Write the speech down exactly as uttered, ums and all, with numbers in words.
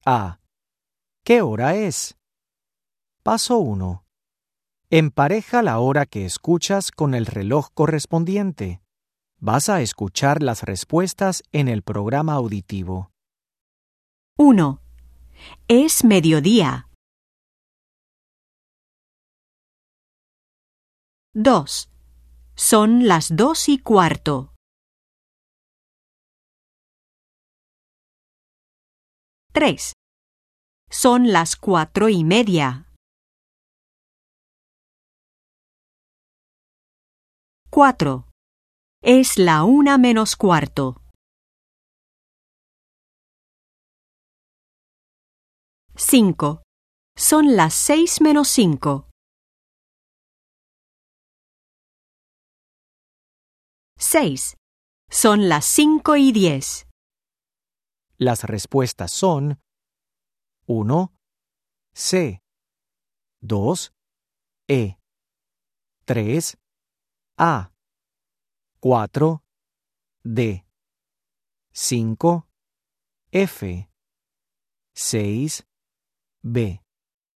A. ¿Qué hora es? Paso uno. Empareja la hora que escuchas con el reloj correspondiente. Vas a escuchar las respuestas en el programa auditivo. uno. Es mediodía. dos. Son las dos y cuarto. tres. Son las cuatro y media. cuatro. Es la una menos cuarto. cinco. Son las seis menos cinco. seis. Son las cinco y diez. Las respuestas son uno. C. dos. E. tres. A. cuatro. D. cinco. F. seis. B.